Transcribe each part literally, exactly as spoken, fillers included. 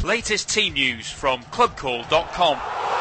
Latest team news from club call dot com.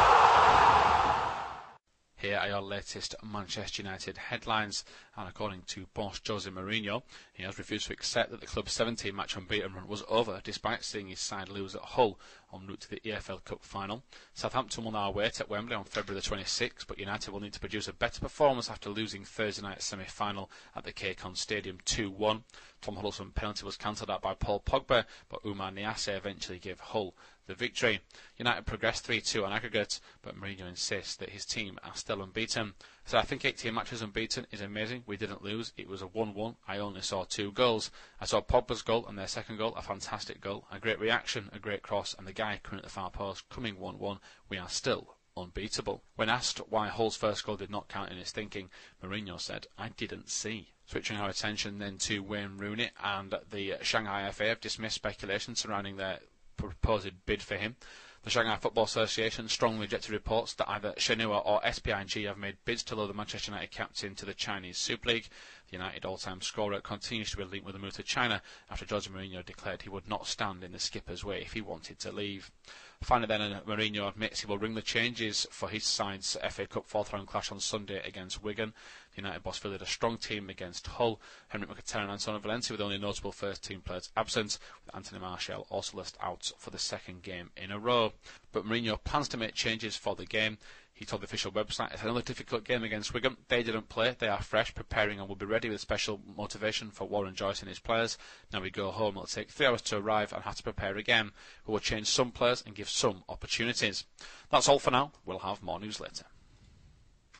Here are your latest Manchester United headlines, and according to boss Jose Mourinho, he has refused to accept that the club's seventeen match unbeaten run was over, despite seeing his side lose at Hull en route to the E F L Cup final. Southampton will now wait at Wembley on February the twenty-sixth, but United will need to produce a better performance after losing Thursday night's semi-final at the K C O N Stadium two one. Tom Huddleston's penalty was cancelled out by Paul Pogba, but Umar Niasse eventually gave Hull the victory. United progressed three two on aggregate, but Mourinho insists that his team are still unbeaten. So I think eighteen matches unbeaten is amazing. We didn't lose. It was a one one. I only saw two goals. I saw Pogba's goal and their second goal, a fantastic goal, a great reaction, a great cross, and the guy coming at the far post, coming one one. We are still unbeatable. When asked why Hull's first goal did not count in his thinking, Mourinho said, "I didn't see." Switching our attention then to Wayne Rooney, and the Shanghai F A have dismissed speculation surrounding their proposed bid for him. The Shanghai Football Association strongly rejected reports that either Shenhua or S P I G have made bids to lure the Manchester United captain to the Chinese Super League. The United all-time scorer continues to be linked with a move to China after Jose Mourinho declared he would not stand in the skipper's way if he wanted to leave. Finally then, Mourinho admits he will ring the changes for his side's F A Cup fourth round clash on Sunday against Wigan. The United boss fielded a strong team against Hull. Henrik Mkhitaryan and Antonio Valencia with only notable first team players absent, with Anthony Martial also list out for the second game in a row. But Mourinho plans to make changes for the game. He told the official website, "It's another difficult game against Wigan. They didn't play. They are fresh, preparing, and will be ready with special motivation for Warren Joyce and his players. Now we go home. It'll take three hours to arrive and have to prepare again. We will change some players and give some opportunities." That's all for now. We'll have more news later.